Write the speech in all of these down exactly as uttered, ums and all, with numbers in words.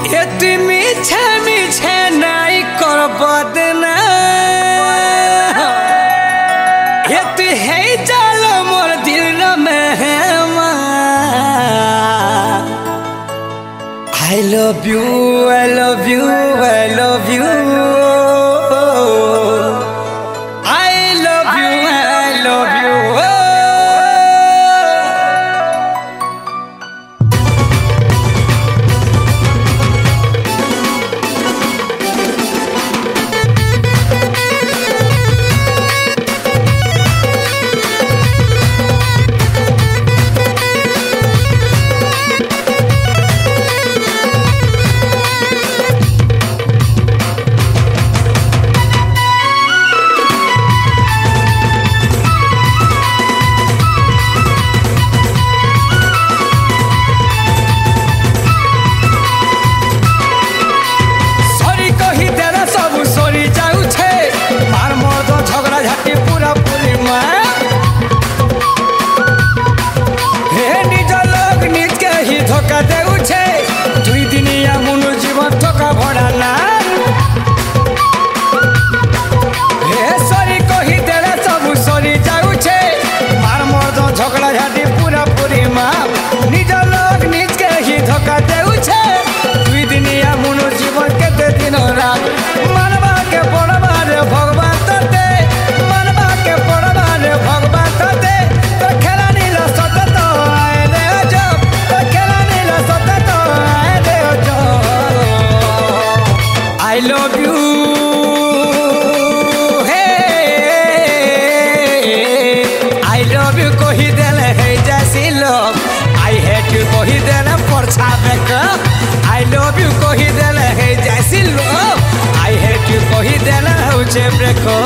এটি মিছে মিছে নাই করব না এটি হেই জাল মোর দিল মেহমা I love you, I love you, I love you I love you, I love you I love you, hey, I love you कही देले है जैसी लोग I hate you कही देले परछावे का I love you कही देले है जैसी लोग I hate you कही देले उचे ब्रेको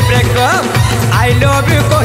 ब्रेकअप आई लव यू